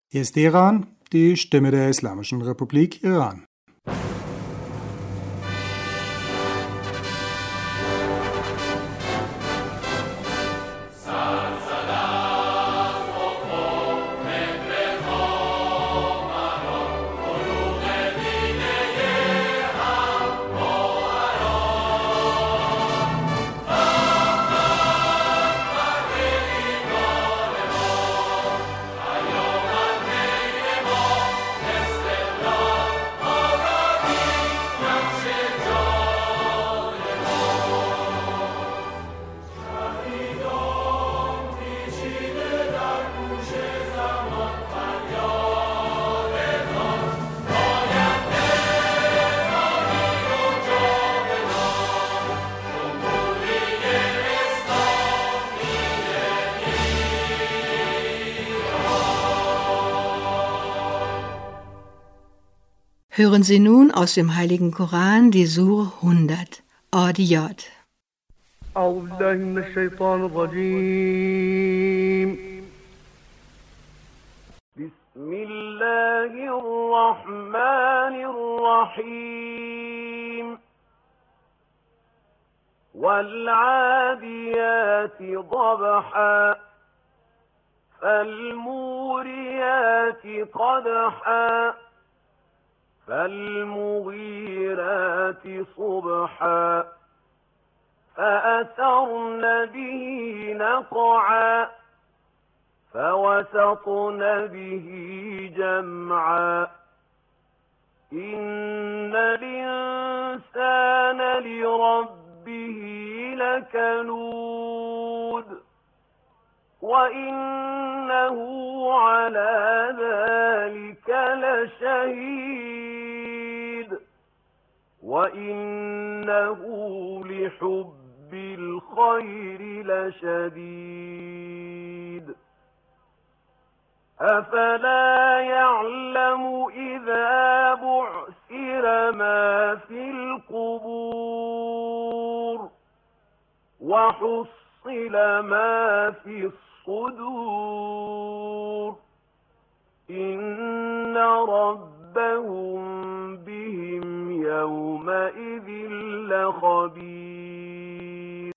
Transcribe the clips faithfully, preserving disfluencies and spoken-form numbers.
Hier ist Iran, die Stimme der Islamischen Republik Iran. Hören Sie nun aus dem Heiligen Koran die Sure hundert, Adiyat. أعوذ بالله من الشيطان الرجيم بسم الله الرحمن الرحيم والعاديات ضبحا فالموريات قدحا فالمغيرات صبحا فأثرن به نقعا فوسطن به جمعا إن الإنسان لربه لكنود وإنه على ذلك لشهيد وإنه لحب الخير لشديد أفلا يعلم إذا بعثر ما في القبور وحصل ما في الصدور إن ربهم بهم يومئذ لخبير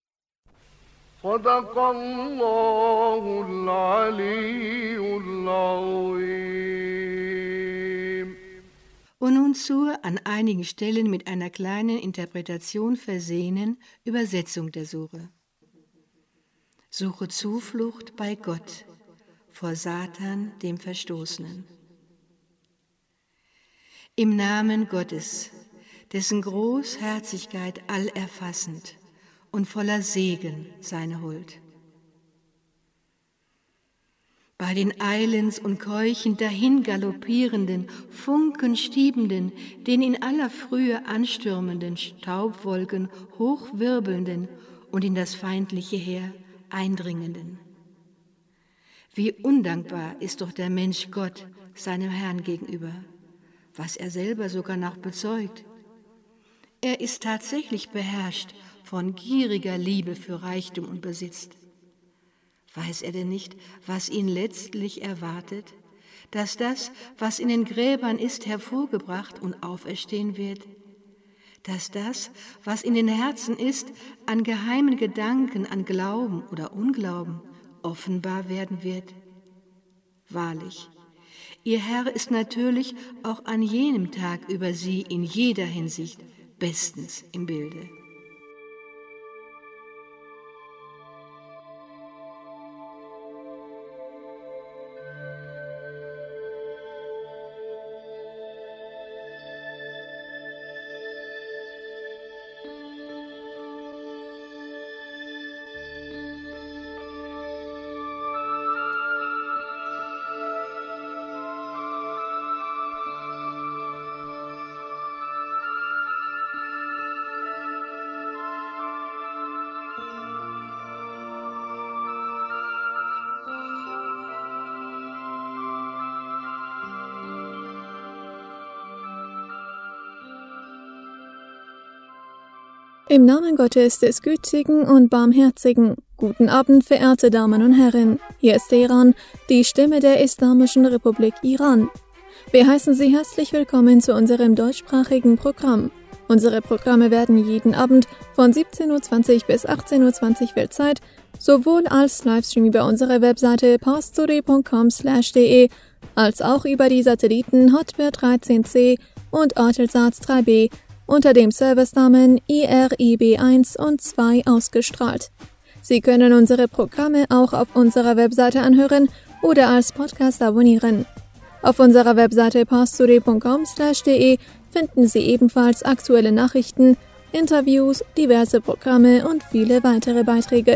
صدق الله العلي العظيم. Und nun zur an einigen Stellen mit einer kleinen Interpretation versehenen Übersetzung der Sure. Suche Zuflucht bei Gott vor Satan, dem Verstoßenen. Im Namen Gottes, dessen Großherzigkeit allerfassend und voller Segen seine Huld. Bei den eilends und keuchend dahingaloppierenden, funkenstiebenden, den in aller Frühe anstürmenden Staubwolken hochwirbelnden und in das feindliche Heer eindringenden. Wie undankbar ist doch der Mensch Gott seinem Herrn gegenüber, was er selber sogar noch bezeugt. Er ist tatsächlich beherrscht von gieriger Liebe für Reichtum und Besitz. Weiß er denn nicht, was ihn letztlich erwartet, dass das, was in den Gräbern ist, hervorgebracht und auferstehen wird, dass das, was in den Herzen ist, an geheimen Gedanken, an Glauben oder Unglauben, offenbar werden wird? Wahrlich, ihr Herr ist natürlich auch an jenem Tag über sie in jeder Hinsicht bestens im Bilde. Im Namen Gottes des Gütigen und Barmherzigen, Guten Abend, verehrte Damen und Herren. Hier ist Teheran, die Stimme der Islamischen Republik Iran. Wir heißen Sie herzlich willkommen zu unserem deutschsprachigen Programm. Unsere Programme werden jeden Abend von siebzehn Uhr zwanzig bis achtzehn Uhr zwanzig Weltzeit sowohl als Livestream über unsere Webseite parstory punkt com slash de als auch über die Satelliten Hotbird dreizehn C und Eutelsat drei B unter dem Servicenamen I R I B eins und zwei ausgestrahlt. Sie können unsere Programme auch auf unserer Webseite anhören oder als Podcast abonnieren. Auf unserer Webseite parstory punkt com slash de finden Sie ebenfalls aktuelle Nachrichten, Interviews, diverse Programme und viele weitere Beiträge.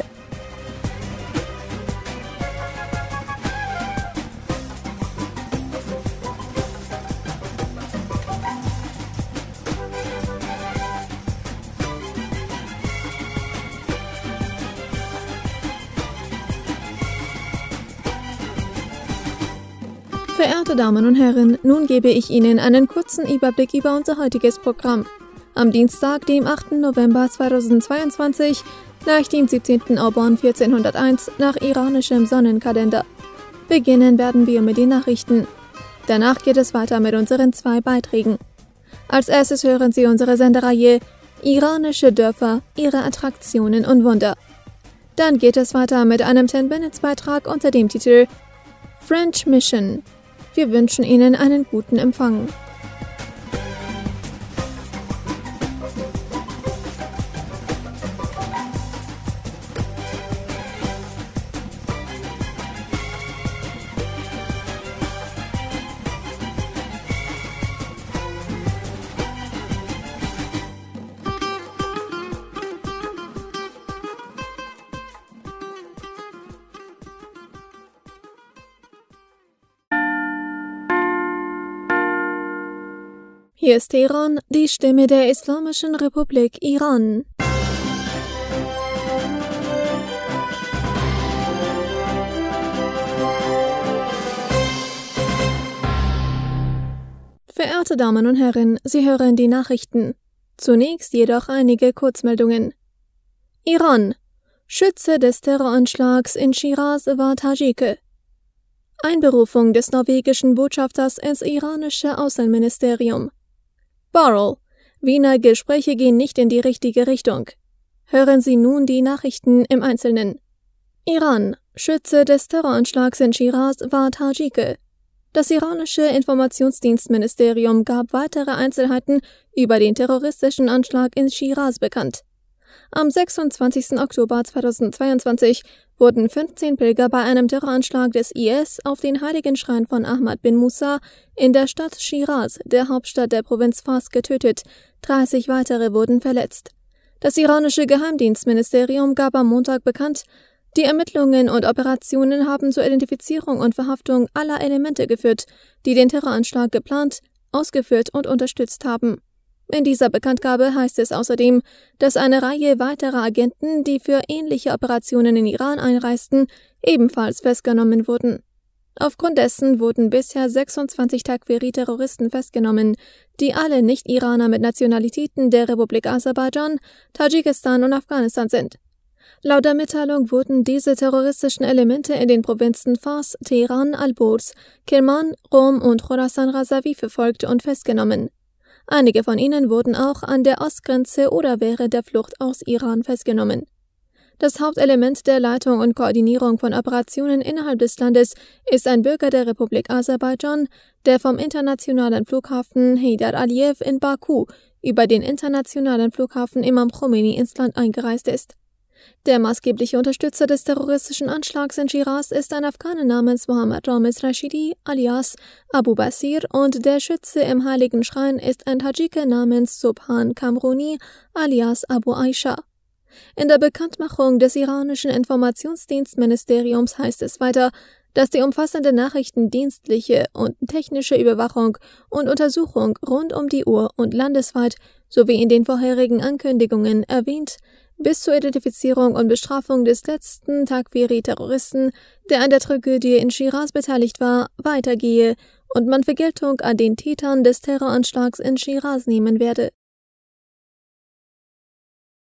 Verehrte Damen und Herren, nun gebe ich Ihnen einen kurzen Überblick über unser heutiges Programm. Am Dienstag, dem achten November zweitausendzweiundzwanzig, gleich dem siebzehnten Auban vierzehnhunderteins nach iranischem Sonnenkalender. Beginnen werden wir mit den Nachrichten. Danach geht es weiter mit unseren zwei Beiträgen. Als erstes hören Sie unsere Sendereihe Iranische Dörfer, ihre Attraktionen und Wunder. Dann geht es weiter mit einem zehn-Minutes-Beitrag unter dem Titel French Mission. Wir wünschen Ihnen einen guten Empfang. Hier ist Teheran, die Stimme der Islamischen Republik Iran. Verehrte Damen und Herren, Sie hören die Nachrichten. Zunächst jedoch einige Kurzmeldungen. Iran. Schütze des Terroranschlags in Schiraz war Tadschike. Einberufung des norwegischen Botschafters ins iranische Außenministerium. Borrell. Wiener Gespräche gehen nicht in die richtige Richtung. Hören Sie nun die Nachrichten im Einzelnen. Iran. Schütze des Terroranschlags in Schiraz war Tadschike. Das iranische Informationsdienstministerium gab weitere Einzelheiten über den terroristischen Anschlag in Schiraz bekannt. Am sechsundzwanzigsten Oktober zweitausendzweiundzwanzig wurden fünfzehn Pilger bei einem Terroranschlag des I S auf den heiligen Schrein von Ahmad bin Musa in der Stadt Schiraz, der Hauptstadt der Provinz Fars, getötet. dreißig weitere wurden verletzt. Das iranische Geheimdienstministerium gab am Montag bekannt, die Ermittlungen und Operationen haben zur Identifizierung und Verhaftung aller Elemente geführt, die den Terroranschlag geplant, ausgeführt und unterstützt haben. In dieser Bekanntgabe heißt es außerdem, dass eine Reihe weiterer Agenten, die für ähnliche Operationen in Iran einreisten, ebenfalls festgenommen wurden. Aufgrund dessen wurden bisher sechsundzwanzig Takfiri-Terroristen festgenommen, die alle Nicht-Iraner mit Nationalitäten der Republik Aserbaidschan, Tadschikistan und Afghanistan sind. Laut der Mitteilung wurden diese terroristischen Elemente in den Provinzen Fars, Teheran, Alborz, Kirman, Rom und Khorasan Razavi verfolgt und festgenommen. Einige von ihnen wurden auch an der Ostgrenze oder während der Flucht aus Iran festgenommen. Das Hauptelement der Leitung und Koordinierung von Operationen innerhalb des Landes ist ein Bürger der Republik Aserbaidschan, der vom internationalen Flughafen Heydar Aliyev in Baku über den internationalen Flughafen Imam Khomeini ins Land eingereist ist. Der maßgebliche Unterstützer des terroristischen Anschlags in Schiraz ist ein Afghane namens Mohammad Ramiz Rashidi alias Abu Basir und der Schütze im Heiligen Schrein ist ein Tadschike namens Subhan Kamruni alias Abu Aisha. In der Bekanntmachung des iranischen Informationsdienstministeriums heißt es weiter, dass die umfassende nachrichtendienstliche und technische Überwachung und Untersuchung rund um die Uhr und landesweit sowie in den vorherigen Ankündigungen erwähnt, bis zur Identifizierung und Bestrafung des letzten Takfiri-Terroristen, der an der Tragödie in Schiraz beteiligt war, weitergehe und man Vergeltung an den Tätern des Terroranschlags in Schiraz nehmen werde.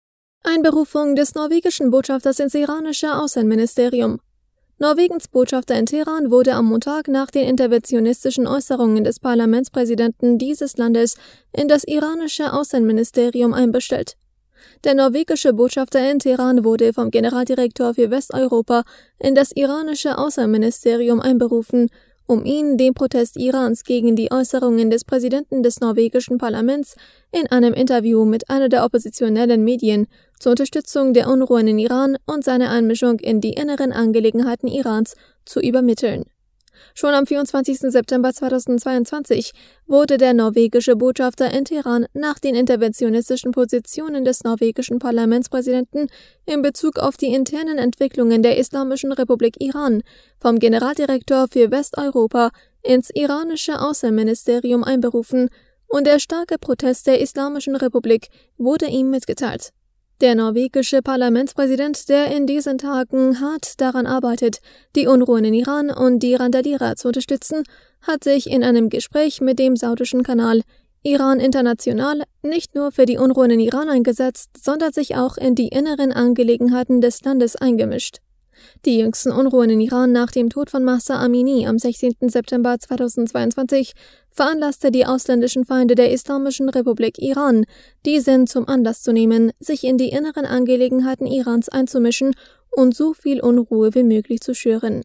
Einberufung des norwegischen Botschafters ins iranische Außenministerium. Norwegens Botschafter in Teheran wurde am Montag nach den interventionistischen Äußerungen des Parlamentspräsidenten dieses Landes in das iranische Außenministerium einbestellt. Der norwegische Botschafter in Teheran wurde vom Generaldirektor für Westeuropa in das iranische Außenministerium einberufen, um ihn dem Protest Irans gegen die Äußerungen des Präsidenten des norwegischen Parlaments in einem Interview mit einer der oppositionellen Medien zur Unterstützung der Unruhen in Iran und seine Einmischung in die inneren Angelegenheiten Irans zu übermitteln. Schon am vierundzwanzigsten September zweitausendzweiundzwanzig wurde der norwegische Botschafter in Teheran nach den interventionistischen Positionen des norwegischen Parlamentspräsidenten in Bezug auf die internen Entwicklungen der Islamischen Republik Iran vom Generaldirektor für Westeuropa ins iranische Außenministerium einberufen und der starke Protest der Islamischen Republik wurde ihm mitgeteilt. Der norwegische Parlamentspräsident, der in diesen Tagen hart daran arbeitet, die Unruhen in Iran und die Randalierer zu unterstützen, hat sich in einem Gespräch mit dem saudischen Kanal Iran International nicht nur für die Unruhen in Iran eingesetzt, sondern sich auch in die inneren Angelegenheiten des Landes eingemischt. Die jüngsten Unruhen in Iran nach dem Tod von Mahsa Amini am sechzehnten September zweitausendzweiundzwanzig veranlasste die ausländischen Feinde der Islamischen Republik Iran, diesen zum Anlass zu nehmen, sich in die inneren Angelegenheiten Irans einzumischen und so viel Unruhe wie möglich zu schüren.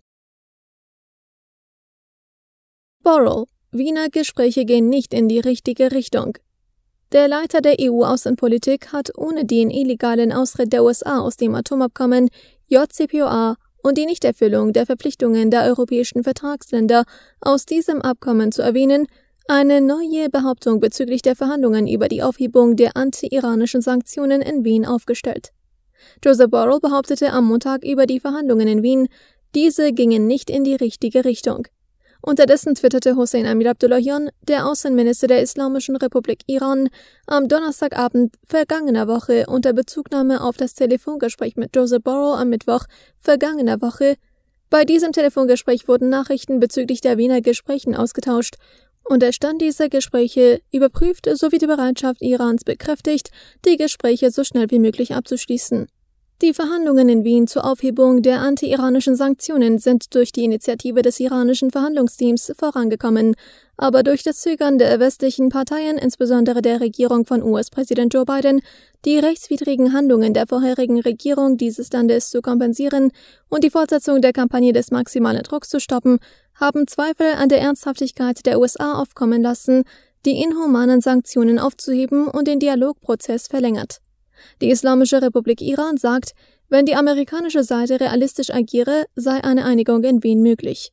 Borrell: Wiener Gespräche gehen nicht in die richtige Richtung. Der Leiter der E U-Außenpolitik hat ohne den illegalen Austritt der U S A aus dem Atomabkommen J C P O A und die Nichterfüllung der Verpflichtungen der europäischen Vertragsländer aus diesem Abkommen zu erwähnen, eine neue Behauptung bezüglich der Verhandlungen über die Aufhebung der anti-iranischen Sanktionen in Wien aufgestellt. Joseph Borrell behauptete am Montag über die Verhandlungen in Wien, diese gingen nicht in die richtige Richtung. Unterdessen twitterte Hossein Amir-Abdollahian, der Außenminister der Islamischen Republik Iran, am Donnerstagabend vergangener Woche unter Bezugnahme auf das Telefongespräch mit Joseph Borrell am Mittwoch vergangener Woche: Bei diesem Telefongespräch wurden Nachrichten bezüglich der Wiener Gesprächen ausgetauscht und der Stand dieser Gespräche überprüft sowie die Bereitschaft Irans bekräftigt, die Gespräche so schnell wie möglich abzuschließen. Die Verhandlungen in Wien zur Aufhebung der anti-iranischen Sanktionen sind durch die Initiative des iranischen Verhandlungsteams vorangekommen, aber durch das Zögern der westlichen Parteien, insbesondere der Regierung von U S-Präsident Joe Biden, die rechtswidrigen Handlungen der vorherigen Regierung dieses Landes zu kompensieren und die Fortsetzung der Kampagne des maximalen Drucks zu stoppen, haben Zweifel an der Ernsthaftigkeit der U S A aufkommen lassen, die inhumanen Sanktionen aufzuheben und den Dialogprozess verlängert. Die Islamische Republik Iran sagt, wenn die amerikanische Seite realistisch agiere, sei eine Einigung in Wien möglich.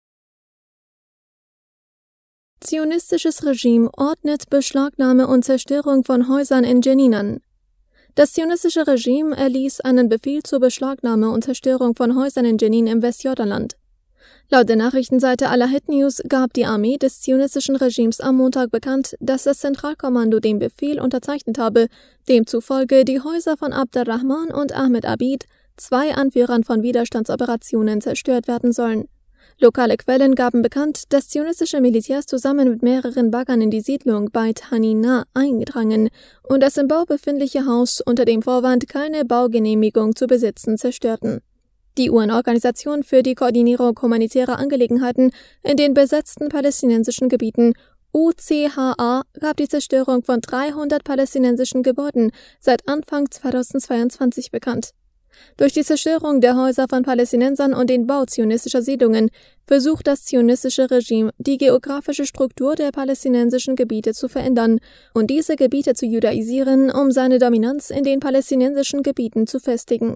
Zionistisches Regime ordnet Beschlagnahme und Zerstörung von Häusern in Jenin an. Das zionistische Regime erließ einen Befehl zur Beschlagnahme und Zerstörung von Häusern in Jenin im Westjordanland. Laut der Nachrichtenseite Al-Ahad News gab die Armee des zionistischen Regimes am Montag bekannt, dass das Zentralkommando den Befehl unterzeichnet habe, demzufolge die Häuser von Abderrahman und Ahmed Abid, zwei Anführern von Widerstandsoperationen, zerstört werden sollen. Lokale Quellen gaben bekannt, dass zionistische Militärs zusammen mit mehreren Baggern in die Siedlung Beit Hanina eingedrangen und das im Bau befindliche Haus unter dem Vorwand, keine Baugenehmigung zu besitzen, zerstörten. Die U N-Organisation für die Koordinierung humanitärer Angelegenheiten in den besetzten palästinensischen Gebieten, U C H A, gab die Zerstörung von dreihundert palästinensischen Gebäuden seit Anfang zweitausendzweiundzwanzig bekannt. Durch die Zerstörung der Häuser von Palästinensern und den Bau zionistischer Siedlungen versucht das zionistische Regime, die geografische Struktur der palästinensischen Gebiete zu verändern und diese Gebiete zu judaisieren, um seine Dominanz in den palästinensischen Gebieten zu festigen.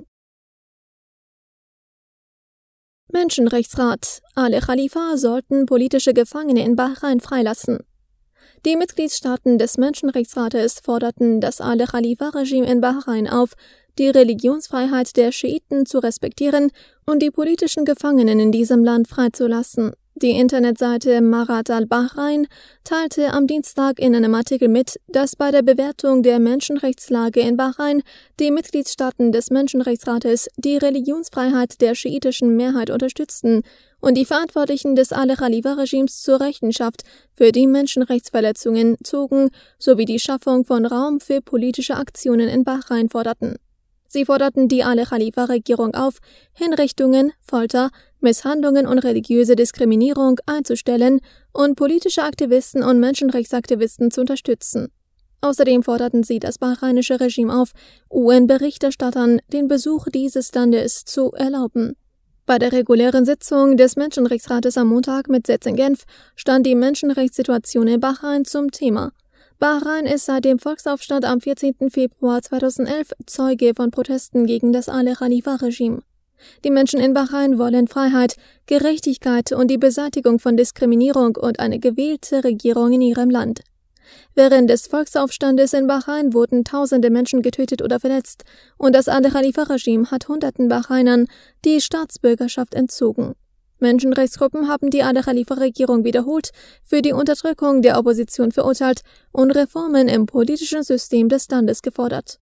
Menschenrechtsrat: Alle Khalifa sollten politische Gefangene in Bahrain freilassen. Die Mitgliedstaaten des Menschenrechtsrates forderten das Ale Khalifa-Regime in Bahrain auf, die Religionsfreiheit der Schiiten zu respektieren und die politischen Gefangenen in diesem Land freizulassen. Die Internetseite Marat al-Bahrain teilte am Dienstag in einem Artikel mit, dass bei der Bewertung der Menschenrechtslage in Bahrain die Mitgliedstaaten des Menschenrechtsrates die Religionsfreiheit der schiitischen Mehrheit unterstützten und die Verantwortlichen des Al-Khalifa-Regimes zur Rechenschaft für die Menschenrechtsverletzungen zogen sowie die Schaffung von Raum für politische Aktionen in Bahrain forderten. Sie forderten die Ali-Khalifa-Regierung auf, Hinrichtungen, Folter, Misshandlungen und religiöse Diskriminierung einzustellen und politische Aktivisten und Menschenrechtsaktivisten zu unterstützen. Außerdem forderten sie das bahrainische Regime auf, U N-Berichterstattern den Besuch dieses Landes zu erlauben. Bei der regulären Sitzung des Menschenrechtsrates am Montag mit Sitz in Genf stand die Menschenrechtssituation in Bahrain zum Thema. Bahrain ist seit dem Volksaufstand am vierzehnten Februar zweitausendelf Zeuge von Protesten gegen das Ali-Khalifa-Regime. Die Menschen in Bahrain wollen Freiheit, Gerechtigkeit und die Beseitigung von Diskriminierung und eine gewählte Regierung in ihrem Land. Während des Volksaufstandes in Bahrain wurden tausende Menschen getötet oder verletzt und das Ali-Khalifa-Regime hat hunderten Bahrainern die Staatsbürgerschaft entzogen. Menschenrechtsgruppen haben die Ali-Khalifa-Regierung wiederholt für die Unterdrückung der Opposition verurteilt und Reformen im politischen System des Landes gefordert.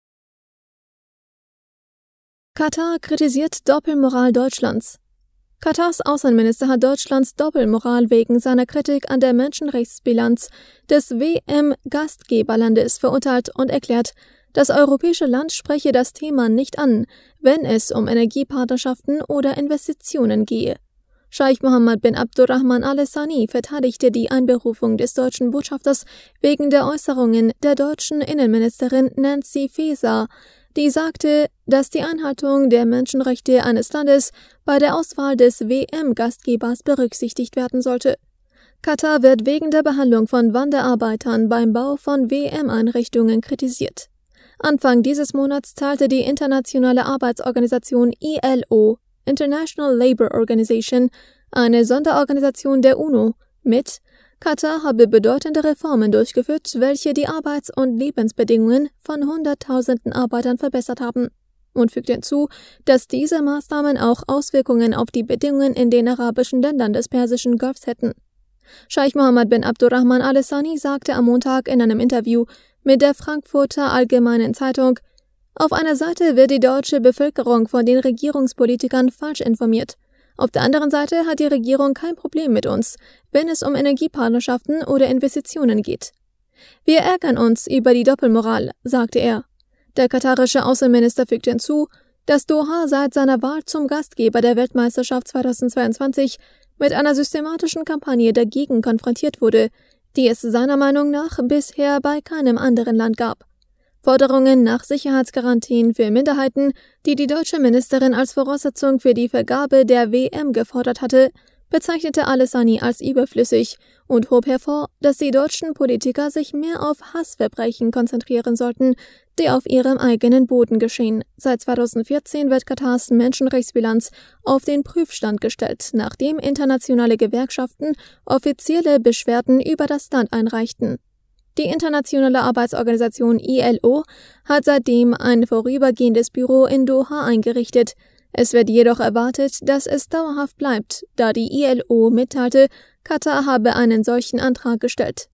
Katar kritisiert Doppelmoral Deutschlands. Katars Außenminister hat Deutschlands Doppelmoral wegen seiner Kritik an der Menschenrechtsbilanz des W M-Gastgeberlandes verurteilt und erklärt, das europäische Land spreche das Thema nicht an, wenn es um Energiepartnerschaften oder Investitionen gehe. Scheich Mohammed bin Abdurrahman Al Thani verteidigte die Einberufung des deutschen Botschafters wegen der Äußerungen der deutschen Innenministerin Nancy Faeser, die sagte, dass die Einhaltung der Menschenrechte eines Landes bei der Auswahl des W M-Gastgebers berücksichtigt werden sollte. Katar wird wegen der Behandlung von Wanderarbeitern beim Bau von W M-Einrichtungen kritisiert. Anfang dieses Monats teilte die internationale Arbeitsorganisation I L O, International Labour Organization, eine Sonderorganisation der UNO, mit, Katar habe bedeutende Reformen durchgeführt, welche die Arbeits- und Lebensbedingungen von Hunderttausenden Arbeitern verbessert haben, und fügte hinzu, dass diese Maßnahmen auch Auswirkungen auf die Bedingungen in den arabischen Ländern des Persischen Golfs hätten. Scheich Mohammed bin Abdurrahman Al Thani sagte am Montag in einem Interview mit der Frankfurter Allgemeinen Zeitung, auf einer Seite wird die deutsche Bevölkerung von den Regierungspolitikern falsch informiert. Auf der anderen Seite hat die Regierung kein Problem mit uns, wenn es um Energiepartnerschaften oder Investitionen geht. Wir ärgern uns über die Doppelmoral, sagte er. Der katarische Außenminister fügte hinzu, dass Doha seit seiner Wahl zum Gastgeber der Weltmeisterschaft zweitausendzweiundzwanzig mit einer systematischen Kampagne dagegen konfrontiert wurde, die es seiner Meinung nach bisher bei keinem anderen Land gab. Forderungen nach Sicherheitsgarantien für Minderheiten, die die deutsche Ministerin als Voraussetzung für die Vergabe der W M gefordert hatte, bezeichnete Al Thani als überflüssig und hob hervor, dass die deutschen Politiker sich mehr auf Hassverbrechen konzentrieren sollten, die auf ihrem eigenen Boden geschehen. Seit zweitausendvierzehn wird Katars Menschenrechtsbilanz auf den Prüfstand gestellt, nachdem internationale Gewerkschaften offizielle Beschwerden über das Land einreichten. Die internationale Arbeitsorganisation I L O hat seitdem ein vorübergehendes Büro in Doha eingerichtet. Es wird jedoch erwartet, dass es dauerhaft bleibt, da die I L O mitteilte, Katar habe einen solchen Antrag gestellt.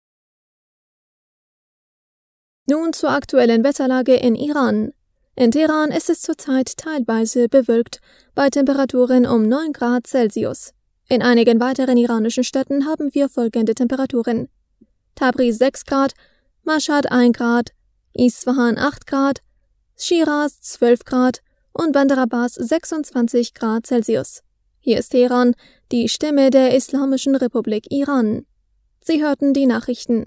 Nun zur aktuellen Wetterlage in Iran. In Teheran ist es zurzeit teilweise bewölkt, bei Temperaturen um neun Grad Celsius. In einigen weiteren iranischen Städten haben wir folgende Temperaturen: Tabriz sechs Grad, Mashhad ein Grad, Isfahan acht Grad, Shiraz zwölf Grad und Bandar Abbas sechsundzwanzig Grad Celsius. Hier ist Teheran, die Stimme der Islamischen Republik Iran. Sie hörten die Nachrichten.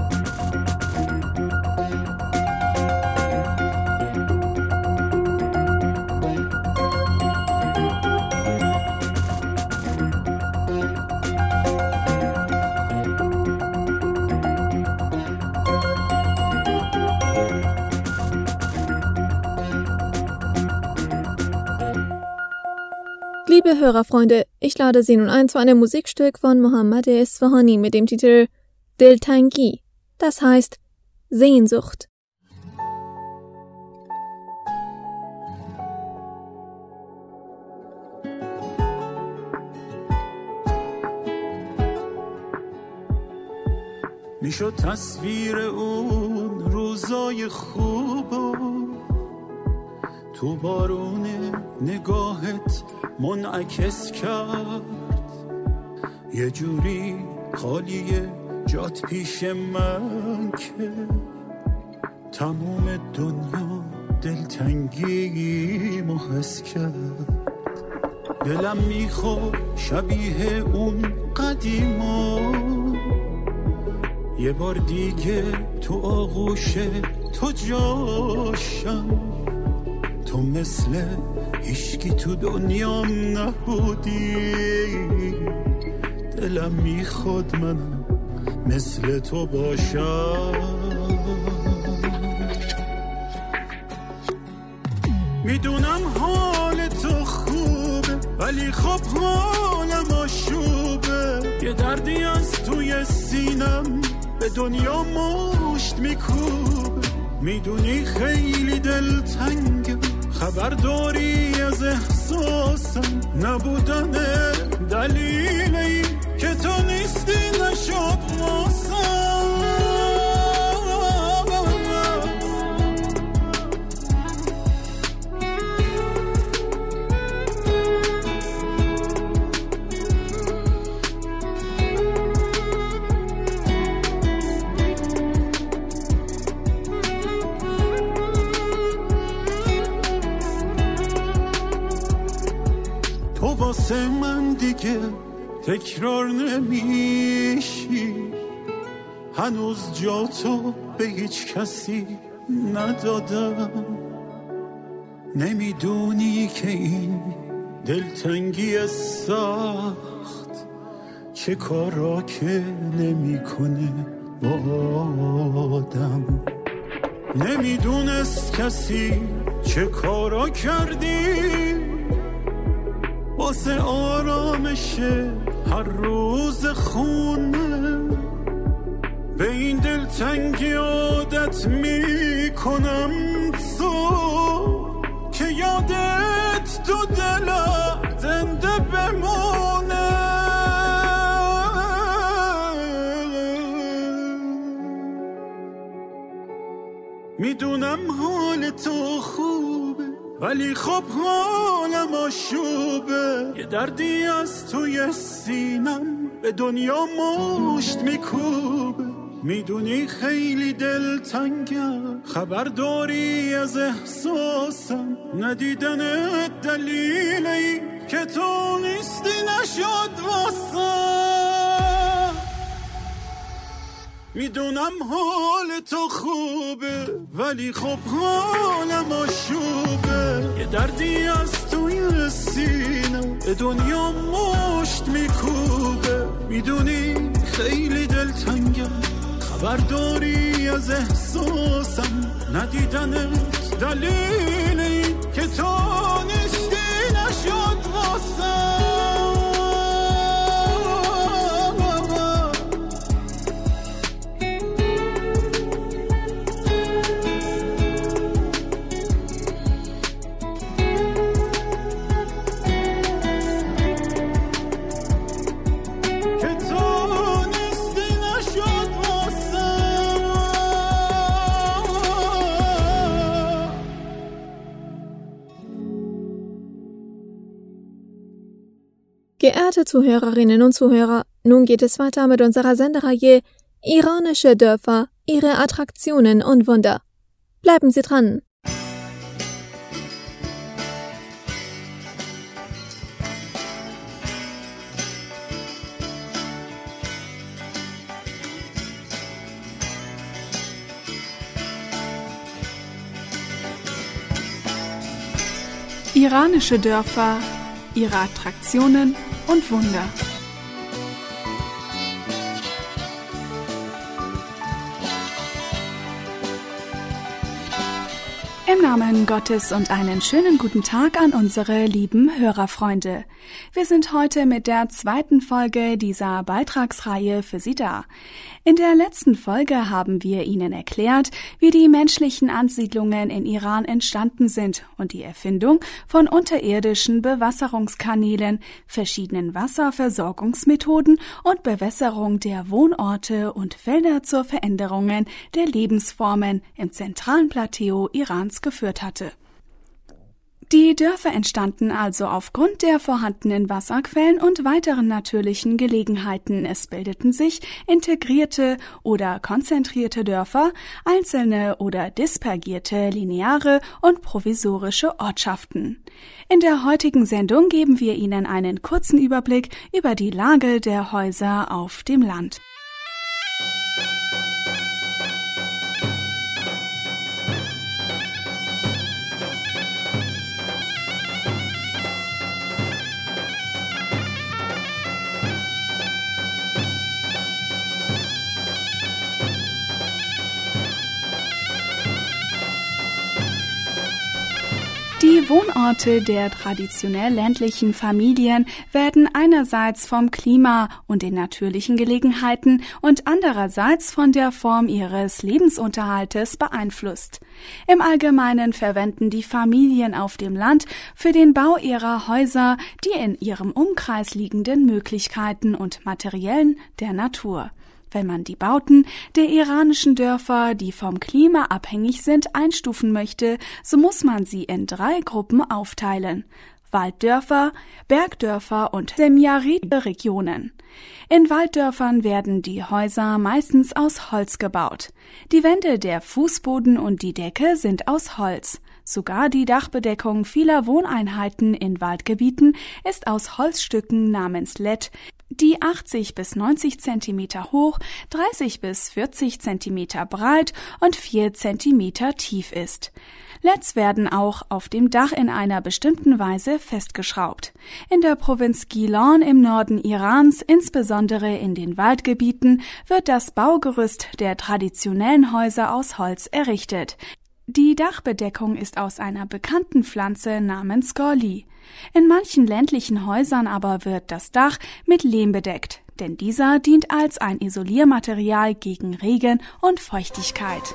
Liebe Hörerfreunde, ich lade Sie nun ein zu einem Musikstück von Mohammad Esfahani mit dem Titel Dil Tangi, das heißt Sehnsucht. میشد تصویر اون روزای خوبو تو بارون نگاهت منعکس کرد، یه جوری خالیه جات پیش من که تموم دنیا دلتنگی محس کرد. دلم میخواد شبیه اون قدیما یه بار دیگه تو آغوش تو جاشم. تو مثل هیچکی تو دنیام نبودی. دلم میخواد منم مثل تو باشم. میدونم حال تو خوبه ولی خب حالم آشوبه. یه دردی از توی سینم به دنیا مشت میکوبه. میدونی خیلی دلتنگم، خبر داری از احساسم. نبودن دلیلی که تو نیستی نشد واسم. واسه من دیگه تکرار نمیشی. هنوز جا تو به هیچ کسی ندادم. نمیدونی که این دلتنگی سخت چه کارا که نمیکنه با آدم. نمیدونست کسی چه کارا کردی واسه آرامش هر روز خونه. به این دلتنگی عادت میکنم تو که یادت تو دلم زنده بمونه. میدونم حال تو خوبه ولی خب حالم آشوبه. یه دردی از توی سینم به دنیا مشت میکوبه. میدونی خیلی دلتنگم، خبر داری از احساسم. ندیدنت دلیلی که تو نیستی نشد واسم. میدونم حال تو خوبه ولی خب حالم آشوبه. یه دردی از توی سینم به دنیا مشت میکوبه. میدونی خیلی دلتنگم، خبر داری از احساسم. ندیدنت دلیلی که تو نیستی نشد واسم. Geehrte Zuhörerinnen und Zuhörer, nun geht es weiter mit unserer Sendereihe Iranische Dörfer, ihre Attraktionen und Wunder. Bleiben Sie dran! Iranische Dörfer, ihre Attraktionen und Wunder. Im Namen Gottes und einen schönen guten Tag an unsere lieben Hörerfreunde. Wir sind heute mit der zweiten Folge dieser Beitragsreihe für Sie da. In der letzten Folge haben wir Ihnen erklärt, wie die menschlichen Ansiedlungen in Iran entstanden sind und die Erfindung von unterirdischen Bewässerungskanälen, verschiedenen Wasserversorgungsmethoden und Bewässerung der Wohnorte und Felder zur Veränderung der Lebensformen im zentralen Plateau Irans geführt hatte. Die Dörfer entstanden also aufgrund der vorhandenen Wasserquellen und weiteren natürlichen Gelegenheiten. Es bildeten sich integrierte oder konzentrierte Dörfer, einzelne oder dispergierte, lineare und provisorische Ortschaften. In der heutigen Sendung geben wir Ihnen einen kurzen Überblick über die Lage der Häuser auf dem Land. Die Wohnorte der traditionell ländlichen Familien werden einerseits vom Klima und den natürlichen Gelegenheiten und andererseits von der Form ihres Lebensunterhaltes beeinflusst. Im Allgemeinen verwenden die Familien auf dem Land für den Bau ihrer Häuser die in ihrem Umkreis liegenden Möglichkeiten und Materialien der Natur. Wenn man die Bauten der iranischen Dörfer, die vom Klima abhängig sind, einstufen möchte, so muss man sie in drei Gruppen aufteilen: Walddörfer, Bergdörfer und semiaride Regionen. In Walddörfern werden die Häuser meistens aus Holz gebaut. Die Wände, der Fußboden und die Decke sind aus Holz. Sogar die Dachbedeckung vieler Wohneinheiten in Waldgebieten ist aus Holzstücken namens Lett, die achtzig bis neunzig Zentimeter hoch, dreißig bis vierzig Zentimeter breit und vier Zentimeter tief ist. Letts werden auch auf dem Dach in einer bestimmten Weise festgeschraubt. In der Provinz Gilan im Norden Irans, insbesondere in den Waldgebieten, wird das Baugerüst der traditionellen Häuser aus Holz errichtet. Die Dachbedeckung ist aus einer bekannten Pflanze namens Gorli. In manchen ländlichen Häusern aber wird das Dach mit Lehm bedeckt, denn dieser dient als ein Isoliermaterial gegen Regen und Feuchtigkeit.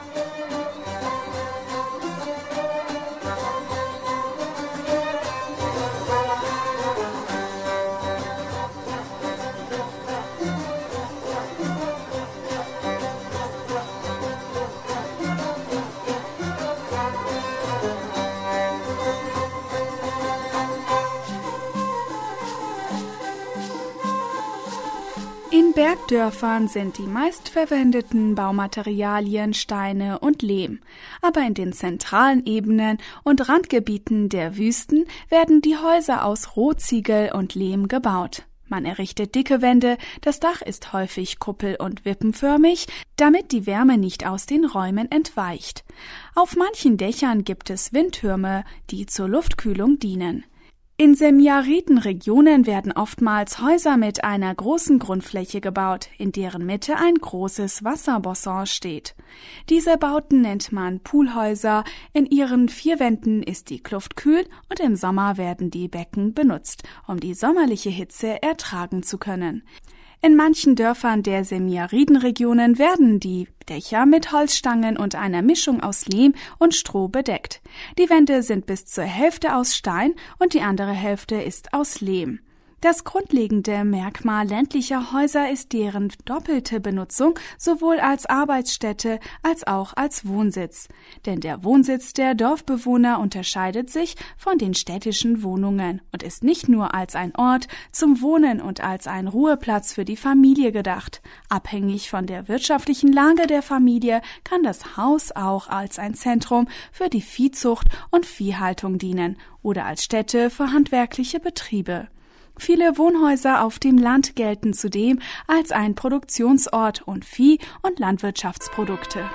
In Bergdörfern sind die meistverwendeten Baumaterialien Steine und Lehm. Aber in den zentralen Ebenen und Randgebieten der Wüsten werden die Häuser aus Rohziegel und Lehm gebaut. Man errichtet dicke Wände, das Dach ist häufig kuppel- und wippenförmig, damit die Wärme nicht aus den Räumen entweicht. Auf manchen Dächern gibt es Windtürme, die zur Luftkühlung dienen. In semiariden Regionen werden oftmals Häuser mit einer großen Grundfläche gebaut, in deren Mitte ein großes Wasserbassin steht. Diese Bauten nennt man Poolhäuser. In ihren vier Wänden ist die Kluft kühl und im Sommer werden die Becken benutzt, um die sommerliche Hitze ertragen zu können. In manchen Dörfern der semiariden Regionen werden die Dächer mit Holzstangen und einer Mischung aus Lehm und Stroh bedeckt. Die Wände sind bis zur Hälfte aus Stein und die andere Hälfte ist aus Lehm. Das grundlegende Merkmal ländlicher Häuser ist deren doppelte Benutzung sowohl als Arbeitsstätte als auch als Wohnsitz. Denn der Wohnsitz der Dorfbewohner unterscheidet sich von den städtischen Wohnungen und ist nicht nur als ein Ort zum Wohnen und als ein Ruheplatz für die Familie gedacht. Abhängig von der wirtschaftlichen Lage der Familie kann das Haus auch als ein Zentrum für die Viehzucht und Viehhaltung dienen oder als Stätte für handwerkliche Betriebe. Viele Wohnhäuser auf dem Land gelten zudem als ein Produktionsort und Vieh- und Landwirtschaftsprodukte.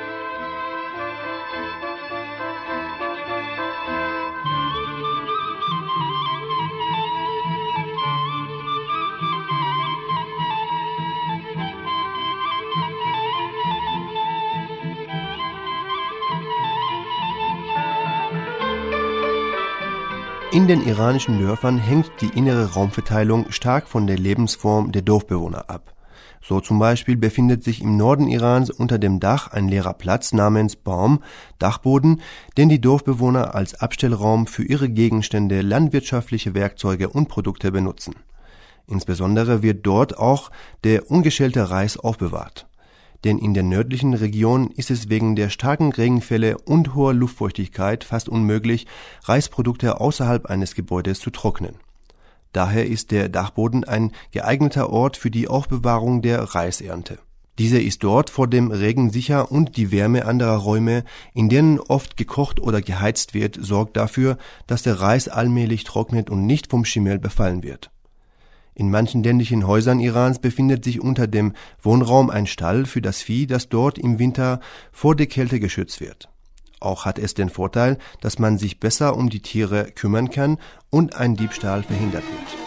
In den iranischen Dörfern hängt die innere Raumverteilung stark von der Lebensform der Dorfbewohner ab. So zum Beispiel befindet sich im Norden Irans unter dem Dach ein leerer Platz namens Baum, Dachboden, den die Dorfbewohner als Abstellraum für ihre Gegenstände, landwirtschaftliche Werkzeuge und Produkte benutzen. Insbesondere wird dort auch der ungeschälte Reis aufbewahrt. denn in der nördlichen Region ist es wegen der starken Regenfälle und hoher Luftfeuchtigkeit fast unmöglich, Reisprodukte außerhalb eines Gebäudes zu trocknen. Daher ist der Dachboden ein geeigneter Ort für die Aufbewahrung der Reisernte. Diese ist dort vor dem Regen sicher und die Wärme anderer Räume, in denen oft gekocht oder geheizt wird, sorgt dafür, dass der Reis allmählich trocknet und nicht vom Schimmel befallen wird. In manchen ländlichen Häusern Irans befindet sich unter dem Wohnraum ein Stall für das Vieh, das dort im Winter vor der Kälte geschützt wird. Auch hat es den Vorteil, dass man sich besser um die Tiere kümmern kann und ein Diebstahl verhindert wird.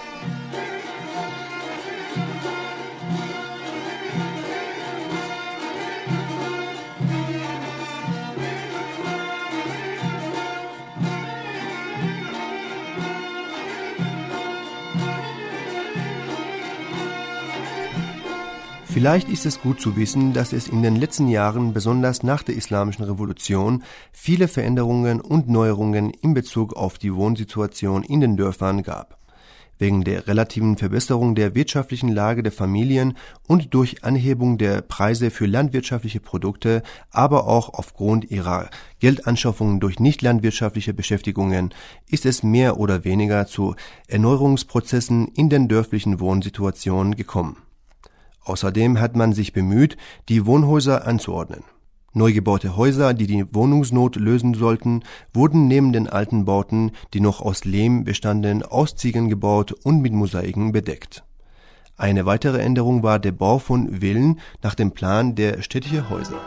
Vielleicht ist es gut zu wissen, dass es in den letzten Jahren, besonders nach der Islamischen Revolution, viele Veränderungen und Neuerungen in Bezug auf die Wohnsituation in den Dörfern gab. Wegen der relativen Verbesserung der wirtschaftlichen Lage der Familien und durch Anhebung der Preise für landwirtschaftliche Produkte, aber auch aufgrund ihrer Geldanschaffungen durch nichtlandwirtschaftliche Beschäftigungen, ist es mehr oder weniger zu Erneuerungsprozessen in den dörflichen Wohnsituationen gekommen. Außerdem hat man sich bemüht, die Wohnhäuser anzuordnen. Neu gebaute Häuser, die die Wohnungsnot lösen sollten, wurden neben den alten Bauten, die noch aus Lehm bestanden, aus Ziegeln gebaut und mit Mosaiken bedeckt. Eine weitere Änderung war der Bau von Villen nach dem Plan der städtischen Häuser.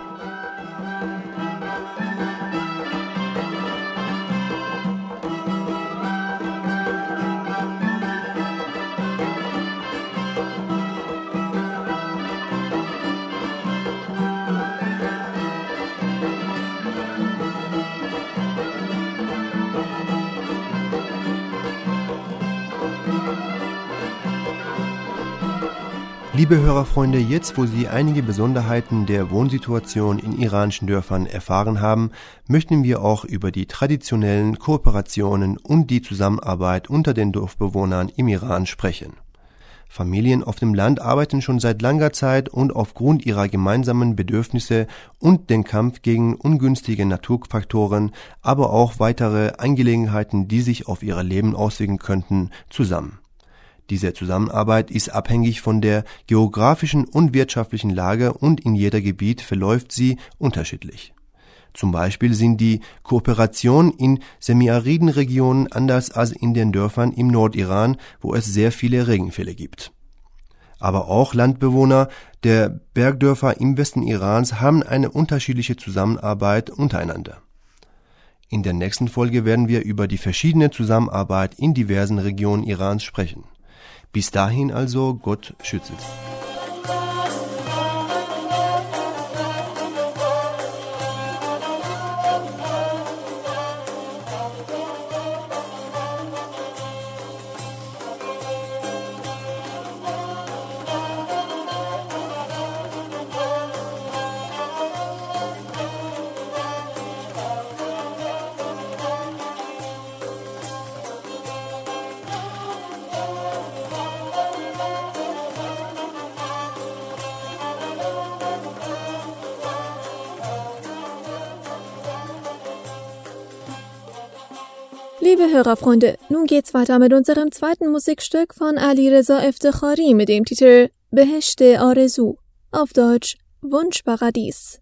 Liebe Hörerfreunde, jetzt wo Sie einige Besonderheiten der Wohnsituation in iranischen Dörfern erfahren haben, möchten wir auch über die traditionellen Kooperationen und die Zusammenarbeit unter den Dorfbewohnern im Iran sprechen. Familien auf dem Land arbeiten schon seit langer Zeit und aufgrund ihrer gemeinsamen Bedürfnisse und den Kampf gegen ungünstige Naturfaktoren, aber auch weitere Angelegenheiten, die sich auf ihr Leben auswirken könnten, zusammen. Diese Zusammenarbeit ist abhängig von der geografischen und wirtschaftlichen Lage und in jeder Gebiet verläuft sie unterschiedlich. Zum Beispiel sind die Kooperationen in semiariden Regionen anders als in den Dörfern im Nordiran, wo es sehr viele Regenfälle gibt. Aber auch Landbewohner der Bergdörfer im Westen Irans haben eine unterschiedliche Zusammenarbeit untereinander. In der nächsten Folge werden wir über die verschiedene Zusammenarbeit in diversen Regionen Irans sprechen. Bis dahin also, Gott schütze Sie. Liebe Hörerfreunde, nun geht's weiter mit unserem zweiten Musikstück von Ali Reza Eftekhari mit dem Titel Beheshte Arezu, auf Deutsch Wunschparadies.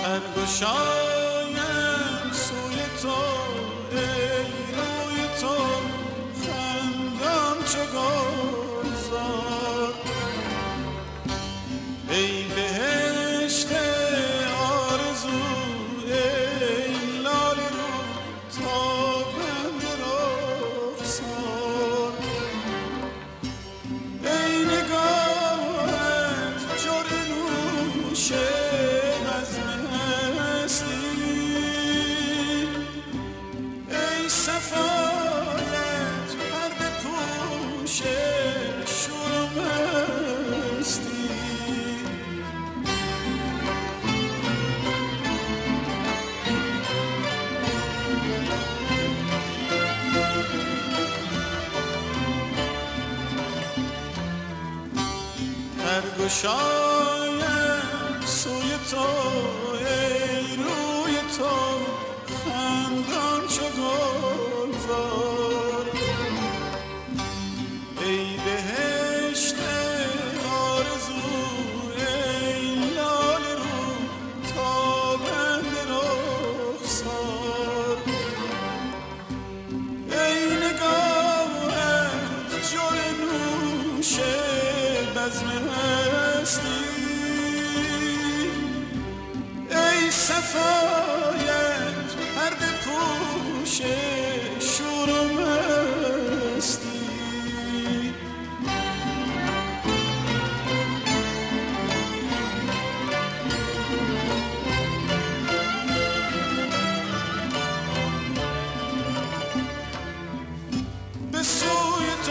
سرگشایم سوی تو ای روی تو خندم چو گلزار ای بهشت آرزو ای لاله رو تابند رخسار ای نگاهت جرعه نوشه سرگشایم سوی تو ای روی تو خندان چو گلزار ای بهشت آرزو ای لاله رو تابند رخسار ای نگاهت جرعه نوشه بزم هستی ای صفایت پرده پوش شور و مستی به سوی تو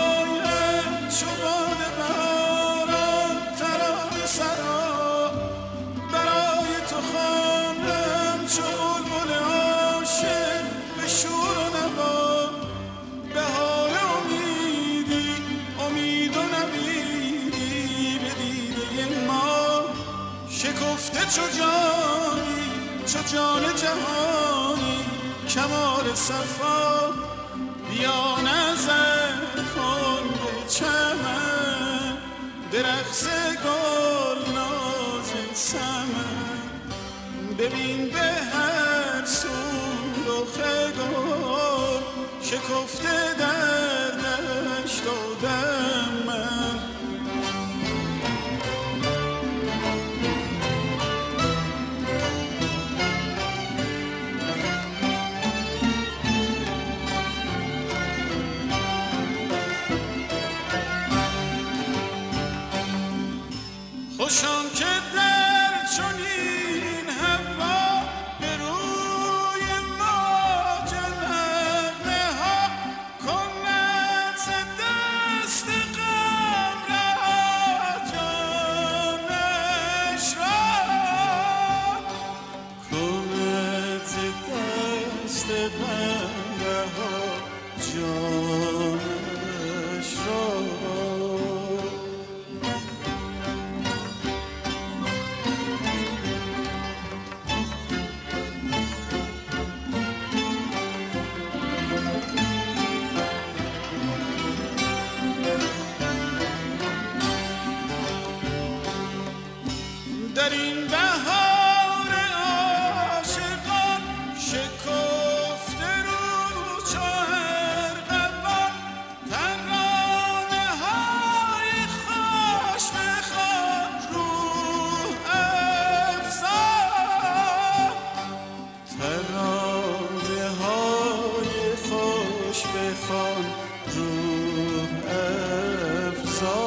چو جانی چو جان جهانی کمال صفا بیا نظر کن به چمن درخت گل ناز سمن ببین به هر سو رخ گل شکفته در دشت و دمن خوشان که در چنین هوا به روی ما جنبه ها کند ز دست غم رها جانش را کند ز دست غم رها جانش را در این بهار عاشقان شکفته رو چو ارغوان ترانه های خوش بخوان روح افزا ترانه های خوش بخوان روح افزا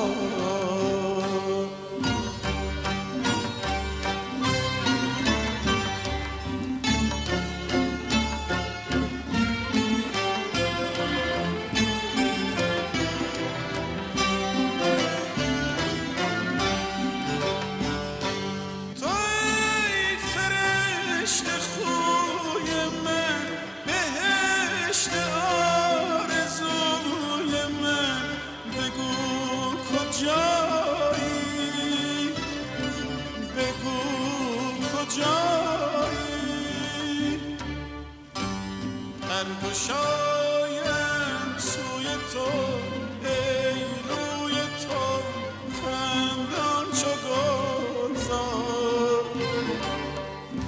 سرگشایم سوی تو ای روی تو خندان چو گلزار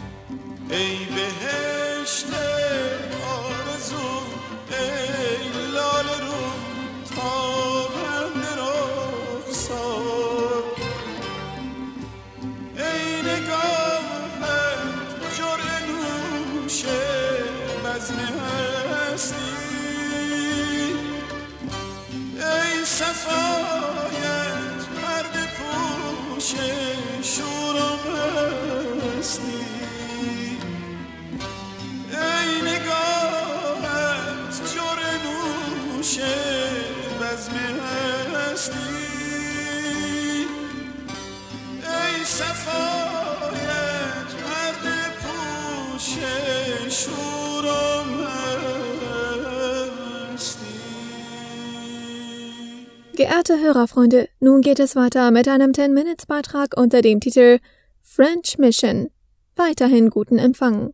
صفایت پرده پوش شورم هستی. Geehrte Hörerfreunde, nun geht es weiter mit einem zehn-Minutes-Beitrag unter dem Titel French Mission. Weiterhin guten Empfang.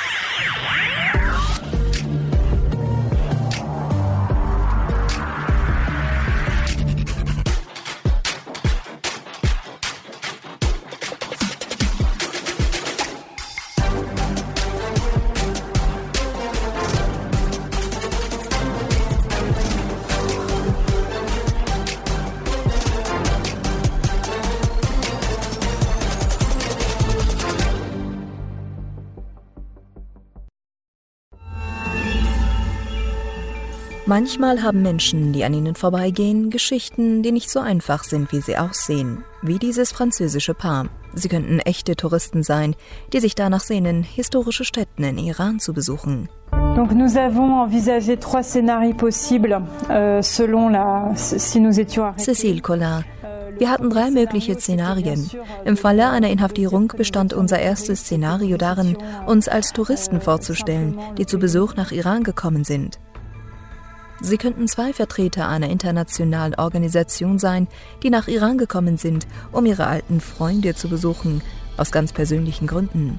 Manchmal haben Menschen, die an ihnen vorbeigehen, Geschichten, die nicht so einfach sind, wie sie aussehen, wie dieses französische Paar. Sie könnten echte Touristen sein, die sich danach sehnen, historische Stätten in Iran zu besuchen. Donc nous avons envisagé trois scénarios possibles euh, selon la si nous étions arrêtés. Cécile Collard. Wir hatten drei mögliche Szenarien. Im Falle einer Inhaftierung bestand unser erstes Szenario darin, uns als Touristen vorzustellen, die zu Besuch nach Iran gekommen sind. Sie könnten zwei Vertreter einer internationalen Organisation sein, die nach Iran gekommen sind, um ihre alten Freunde zu besuchen, aus ganz persönlichen Gründen.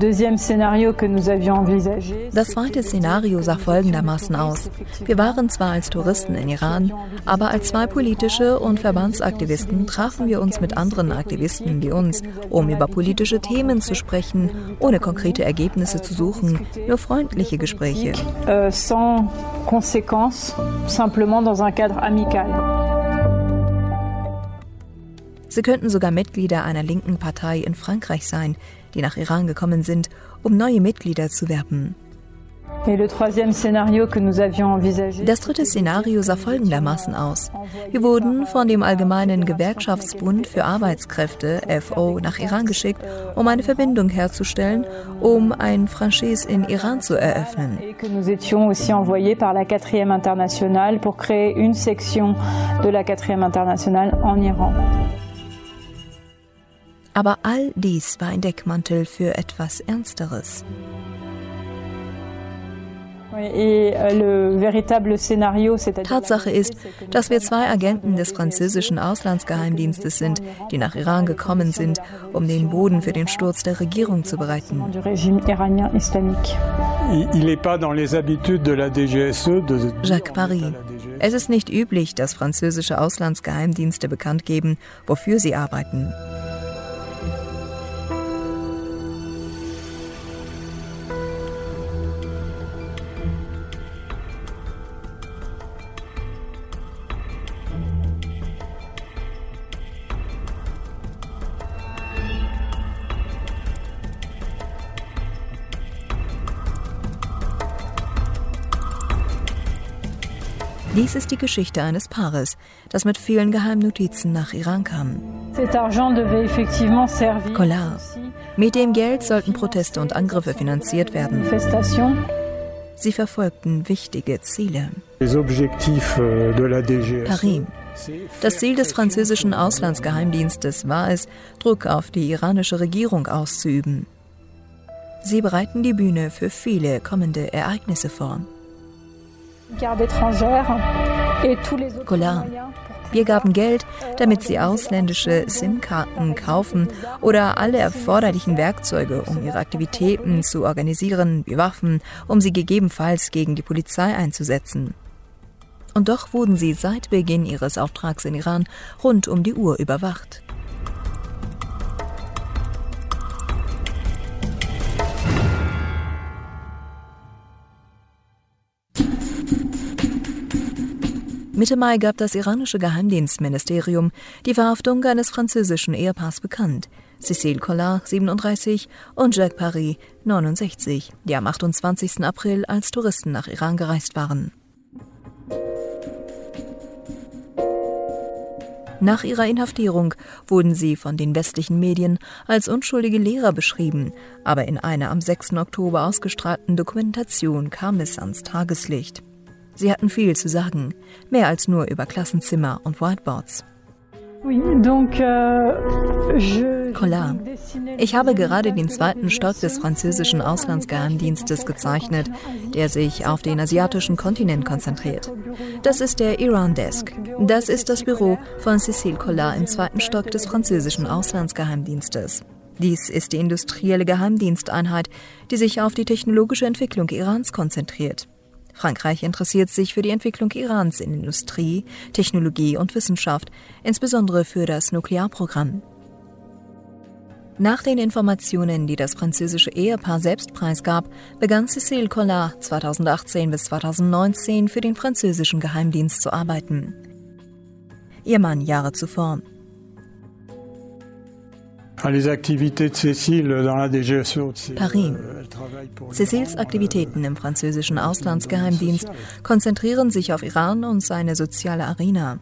Das zweite Szenario sah folgendermaßen aus. Wir waren zwar als Touristen in Iran, aber als zwei politische und Verbandsaktivisten trafen wir uns mit anderen Aktivisten wie uns, um über politische Themen zu sprechen, ohne konkrete Ergebnisse zu suchen, nur freundliche Gespräche. Euh, sans conséquences, simplement dans un cadre amical. Sie könnten sogar Mitglieder einer linken Partei in Frankreich sein, die nach Iran gekommen sind, um neue Mitglieder zu werben. Das dritte Szenario sah folgendermaßen aus. Wir wurden von dem Allgemeinen Gewerkschaftsbund für Arbeitskräfte, F O, nach Iran geschickt, um eine Verbindung herzustellen, um ein Franchise in Iran zu eröffnen. Nous étions aussi envoyés par la quatrième internationale pour créer une section de la quatrième internationale en Iran. Aber all dies war ein Deckmantel für etwas Ernsteres. Tatsache ist, dass wir zwei Agenten des französischen Auslandsgeheimdienstes sind, die nach Iran gekommen sind, um den Boden für den Sturz der Regierung zu bereiten. Jacques Paris. Es ist nicht üblich, dass französische Auslandsgeheimdienste bekannt geben, wofür sie arbeiten. Dies ist die Geschichte eines Paares, das mit vielen Geheimnotizen nach Iran kam. Collard. Mit dem Geld sollten Proteste und Angriffe finanziert werden. Sie verfolgten wichtige Ziele. Paris. Das Ziel des französischen Auslandsgeheimdienstes war es, Druck auf die iranische Regierung auszuüben. Sie bereiten die Bühne für viele kommende Ereignisse vor. Collard. Wir gaben Geld, damit sie ausländische SIM-Karten kaufen oder alle erforderlichen Werkzeuge, um ihre Aktivitäten zu organisieren, wie Waffen, um sie gegebenenfalls gegen die Polizei einzusetzen. Und doch wurden sie seit Beginn ihres Auftrags in Iran rund um die Uhr überwacht. Mitte Mai gab das iranische Geheimdienstministerium die Verhaftung eines französischen Ehepaars bekannt. Cécile Collard, siebenunddreißig, und Jacques Paris, neunundsechzig, die am achtundzwanzigsten April als Touristen nach Iran gereist waren. Nach ihrer Inhaftierung wurden sie von den westlichen Medien als unschuldige Lehrer beschrieben, aber in einer am sechsten Oktober ausgestrahlten Dokumentation kam es ans Tageslicht. Sie hatten viel zu sagen, mehr als nur über Klassenzimmer und Whiteboards. Collard. Ich habe gerade den zweiten Stock des französischen Auslandsgeheimdienstes gezeichnet, der sich auf den asiatischen Kontinent konzentriert. Das ist der Iran Desk. Das ist das Büro von Cécile Collard im zweiten Stock des französischen Auslandsgeheimdienstes. Dies ist die industrielle Geheimdiensteinheit, die sich auf die technologische Entwicklung Irans konzentriert. Frankreich interessiert sich für die Entwicklung Irans in Industrie, Technologie und Wissenschaft, insbesondere für das Nuklearprogramm. Nach den Informationen, die das französische Ehepaar selbst preisgab, begann Cécile Collard zweitausendachtzehn bis zweitausendneunzehn für den französischen Geheimdienst zu arbeiten. Ihr Mann Jahre zuvor. Les activités de Cécile dans la D G S E. Paris. Céciles Aktivitäten im französischen Auslandsgeheimdienst konzentrieren sich auf Iran und seine soziale Arena.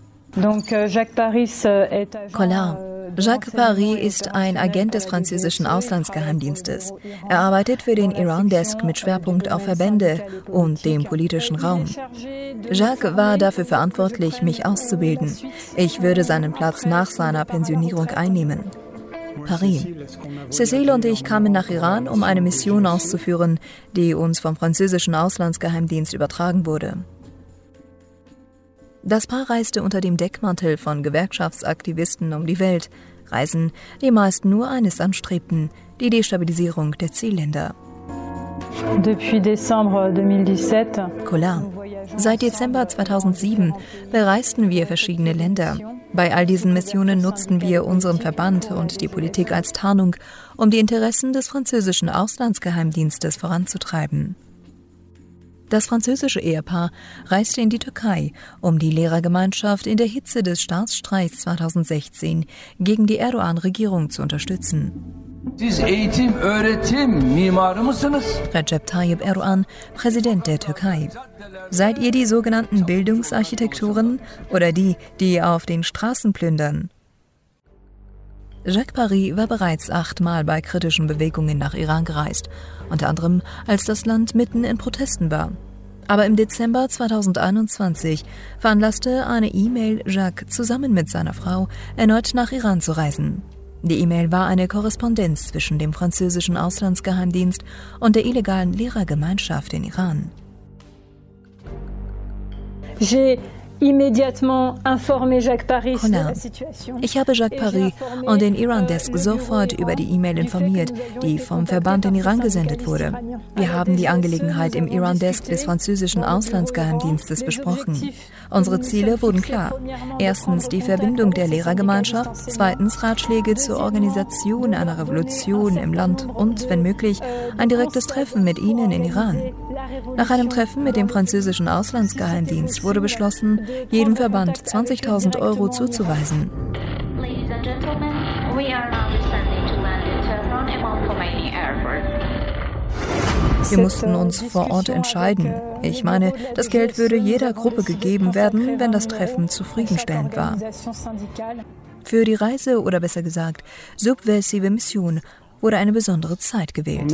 Collard. Jacques Paris ist ein Agent des französischen Auslandsgeheimdienstes. Er arbeitet für den Iran Desk mit Schwerpunkt auf Verbände und dem politischen Raum. Jacques war dafür verantwortlich, mich auszubilden. Ich würde seinen Platz nach seiner Pensionierung einnehmen. Paris. Cécile und ich kamen nach Iran, um eine Mission auszuführen, die uns vom französischen Auslandsgeheimdienst übertragen wurde. Das Paar reiste unter dem Deckmantel von Gewerkschaftsaktivisten um die Welt, Reisen, die meist nur eines anstrebten, die Destabilisierung der Zielländer. Collard. Seit Dezember zweitausendsieben bereisten wir verschiedene Länder. Bei all diesen Missionen nutzten wir unseren Verband und die Politik als Tarnung, um die Interessen des französischen Auslandsgeheimdienstes voranzutreiben. Das französische Ehepaar reiste in die Türkei, um die Lehrergemeinschaft in der Hitze des Staatsstreiks zweitausendsechzehn gegen die Erdogan-Regierung zu unterstützen. Recep Tayyip Erdogan, Präsident der Türkei. Seid ihr die sogenannten Bildungsarchitekturen oder die, die auf den Straßen plündern? Jacques Paris war bereits achtmal bei kritischen Bewegungen nach Iran gereist, unter anderem als das Land mitten in Protesten war. Aber im Dezember zweitausendeinundzwanzig veranlasste eine E-Mail Jacques zusammen mit seiner Frau erneut nach Iran zu reisen. Die E-Mail war eine Korrespondenz zwischen dem französischen Auslandsgeheimdienst und der illegalen Lehrergemeinschaft in Iran. Collard. Ich habe Jacques Paris und den Iran Desk sofort über die E-Mail informiert, die vom Verband in Iran gesendet wurde. Wir haben die Angelegenheit im Iran Desk des französischen Auslandsgeheimdienstes besprochen. Unsere Ziele wurden klar. Erstens die Verbindung der Lehrergemeinschaft, zweitens Ratschläge zur Organisation einer Revolution im Land und, wenn möglich, ein direktes Treffen mit ihnen in Iran. Nach einem Treffen mit dem französischen Auslandsgeheimdienst wurde beschlossen, jedem Verband zwanzigtausend Euro zuzuweisen. Wir mussten uns vor Ort entscheiden. Ich meine, das Geld würde jeder Gruppe gegeben werden, wenn das Treffen zufriedenstellend war. Für die Reise, oder besser gesagt, subversive Mission, wurde eine besondere Zeit gewählt.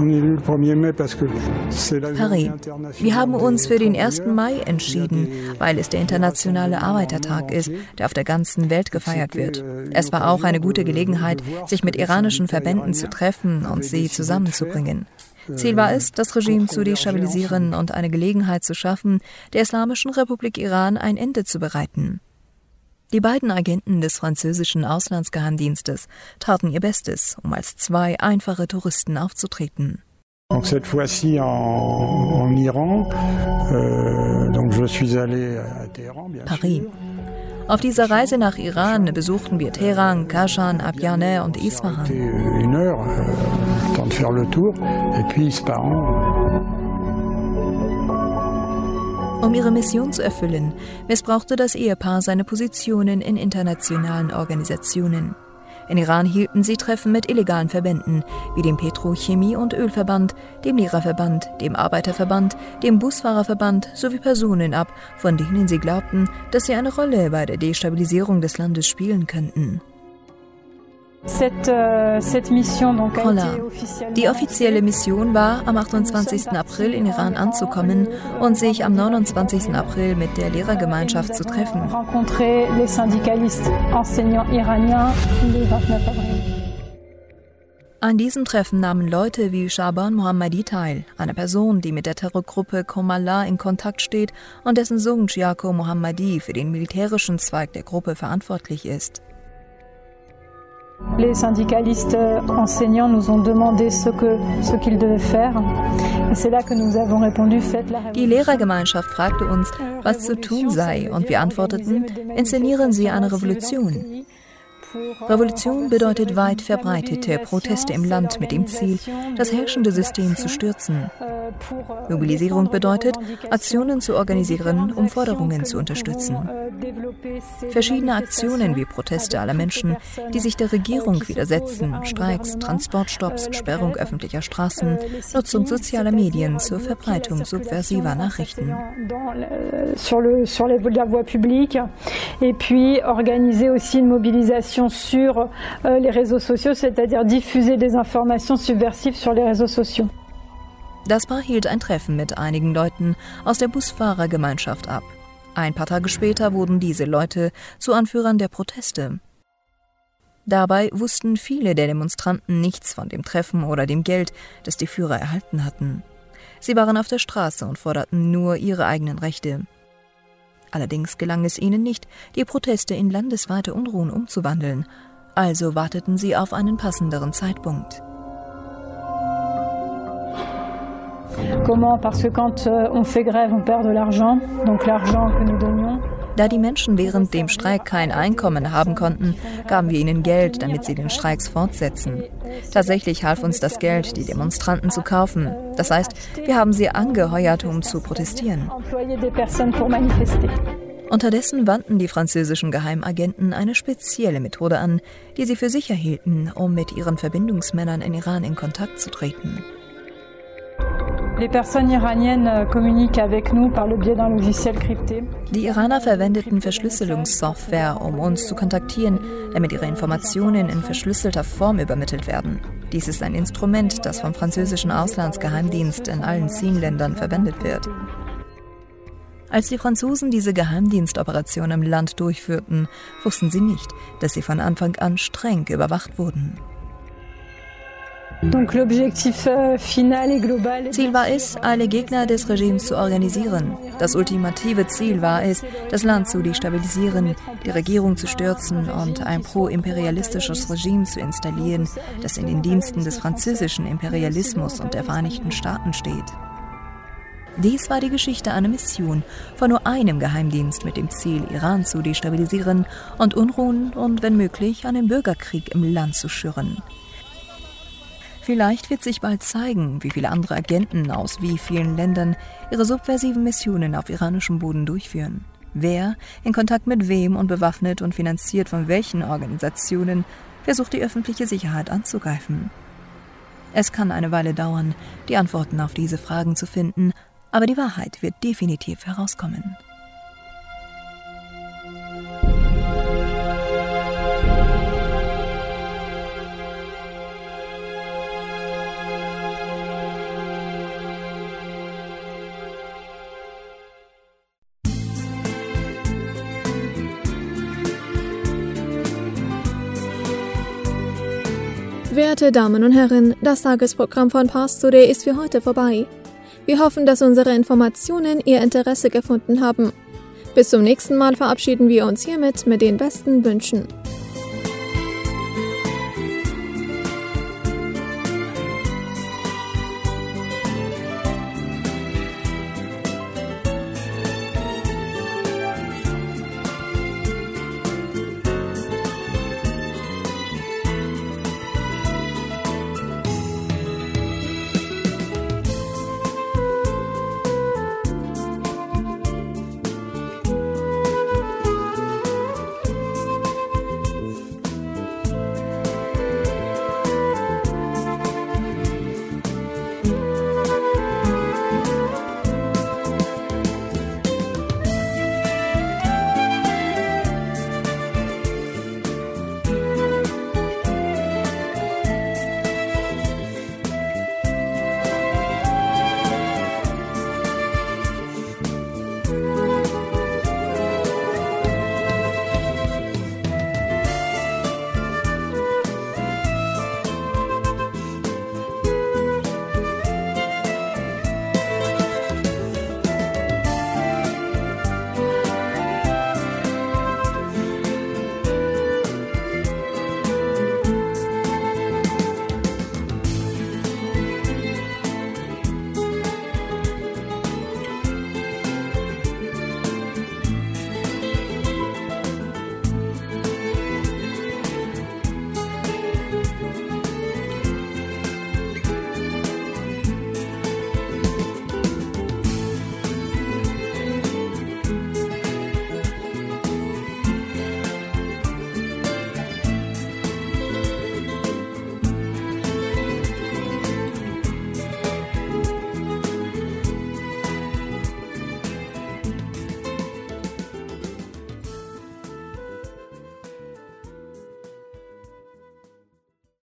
Paris. Wir haben uns für den ersten Mai entschieden, weil es der internationale Arbeitertag ist, der auf der ganzen Welt gefeiert wird. Es war auch eine gute Gelegenheit, sich mit iranischen Verbänden zu treffen und sie zusammenzubringen. Ziel war es, das Regime zu destabilisieren und eine Gelegenheit zu schaffen, der Islamischen Republik Iran ein Ende zu bereiten. Die beiden Agenten des französischen Auslandsgeheimdienstes taten ihr Bestes, um als zwei einfache Touristen aufzutreten. Cette fois-ci en, en Iran, euh, donc je suis allé à Téhéran, bien Paris. Auf dieser Reise nach Iran besuchten wir Teheran, Kashan, Abyaneh und Isfahan. Une heure, euh, temps de faire le tour, et puis Ispahan. Um ihre Mission zu erfüllen, missbrauchte das Ehepaar seine Positionen in internationalen Organisationen. In Iran hielten sie Treffen mit illegalen Verbänden, wie dem Petrochemie- und Ölverband, dem Lehrerverband, dem Arbeiterverband, dem Busfahrerverband sowie Personen ab, von denen sie glaubten, dass sie eine Rolle bei der Destabilisierung des Landes spielen könnten. Collard. Die offizielle Mission war, am achtundzwanzigsten April in Iran anzukommen und sich am neunundzwanzigsten April mit der Lehrergemeinschaft zu treffen. An diesem Treffen nahmen Leute wie Shaban Mohammadi teil, eine Person, die mit der Terrorgruppe Komala in Kontakt steht und dessen Sohn Giaco Mohammadi für den militärischen Zweig der Gruppe verantwortlich ist. Les syndicalistes enseignants nous ont demandé ce que ce qu'ils devaient faire. Et c'est là que nous avons répondu, faites la révolution. Die Lehrergemeinschaft fragte uns, was zu tun sei, und wir antworteten, inszenieren Sie eine Revolution. Revolution bedeutet weit verbreitete Proteste im Land mit dem Ziel, das herrschende System zu stürzen. Mobilisierung bedeutet, Aktionen zu organisieren, um Forderungen zu unterstützen. Verschiedene Aktionen wie Proteste aller Menschen, die sich der Regierung widersetzen, Streiks, Transportstopps, Sperrung öffentlicher Straßen, Nutzung sozialer Medien zur Verbreitung subversiver Nachrichten. Sur le, sur la voie publique, et puis organiser aussi une mobilisation sur euh, les réseaux sociaux, c'est-à-dire diffuser des informations subversives sur les réseaux sociaux. Das Paar hielt ein Treffen mit einigen Leuten aus der Busfahrergemeinschaft ab. Ein paar Tage später wurden diese Leute zu Anführern der Proteste. Dabei wussten viele der Demonstranten nichts von dem Treffen oder dem Geld, das die Führer erhalten hatten. Sie waren auf der Straße und forderten nur ihre eigenen Rechte. Allerdings gelang es ihnen nicht, die Proteste in landesweite Unruhen umzuwandeln, also warteten sie auf einen passenderen Zeitpunkt. Comment? Parce que quand on fait grève, on perd de l'argent, donc l'argent que nous donnions. Da die Menschen während dem Streik kein Einkommen haben konnten, gaben wir ihnen Geld, damit sie den Streiks fortsetzen. Tatsächlich half uns das Geld, die Demonstranten zu kaufen. Das heißt, wir haben sie angeheuert, um zu protestieren. Unterdessen wandten die französischen Geheimagenten eine spezielle Methode an, die sie für sicher hielten, um mit ihren Verbindungsmännern in Iran in Kontakt zu treten. Die Iraner verwendeten Verschlüsselungssoftware, um uns zu kontaktieren, damit ihre Informationen in verschlüsselter Form übermittelt werden. Dies ist ein Instrument, das vom französischen Auslandsgeheimdienst in allen Zielländern verwendet wird. Als die Franzosen diese Geheimdienstoperation im Land durchführten, wussten sie nicht, dass sie von Anfang an streng überwacht wurden. Ziel war es, alle Gegner des Regimes zu organisieren. Das ultimative Ziel war es, das Land zu destabilisieren, die Regierung zu stürzen und ein pro-imperialistisches Regime zu installieren, das in den Diensten des französischen Imperialismus und der Vereinigten Staaten steht. Dies war die Geschichte einer Mission von nur einem Geheimdienst mit dem Ziel, Iran zu destabilisieren und Unruhen und, wenn möglich, einen Bürgerkrieg im Land zu schüren. Vielleicht wird sich bald zeigen, wie viele andere Agenten aus wie vielen Ländern ihre subversiven Missionen auf iranischem Boden durchführen. Wer, in Kontakt mit wem und bewaffnet und finanziert von welchen Organisationen, versucht die öffentliche Sicherheit anzugreifen. Es kann eine Weile dauern, die Antworten auf diese Fragen zu finden, aber die Wahrheit wird definitiv herauskommen. Werte Damen und Herren, das Tagesprogramm von Pars Today ist für heute vorbei. Wir hoffen, dass unsere Informationen Ihr Interesse gefunden haben. Bis zum nächsten Mal verabschieden wir uns hiermit mit den besten Wünschen.